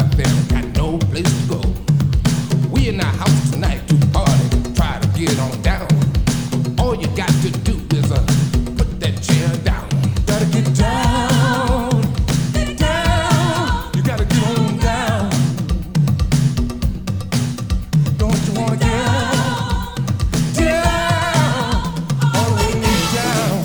out there and got no place to go. We in the house tonight to party, try to get on down. All you got to do is put that chair down. Gotta get down, get down. You gotta get on down. Don't you wanna get down, all the way down?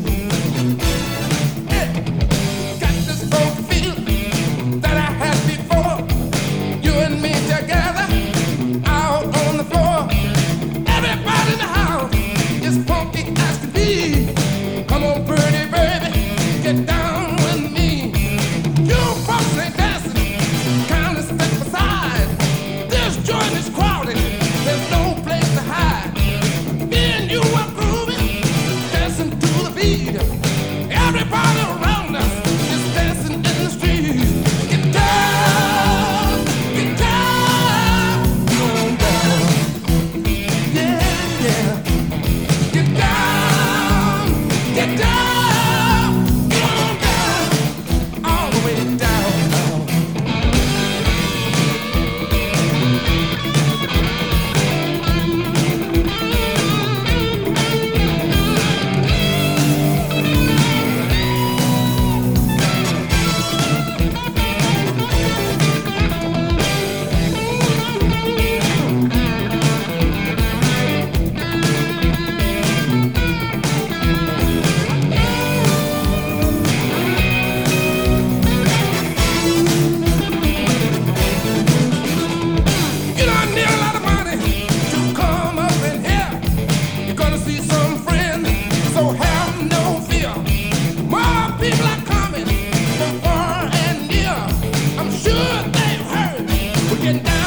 Yeah. Got this funky feeling that I had before. You and me together out on the floor. Everybody in the house is funky as can be. Come on, pretty baby, get down with me. You folks ain't dancing, kind of step aside. This joint is crowded, there's no place to hide. Me and you are grooving, dancing to the beat. Everybody around us is dancing in the street. Get down, get on down. Yeah, yeah. Get down, get on down, all the way down. You don't need a lot of money to come up in here. You're gonna see some friends, so have no fear. More people are coming from far and near. I'm sure they've heard we're getting down.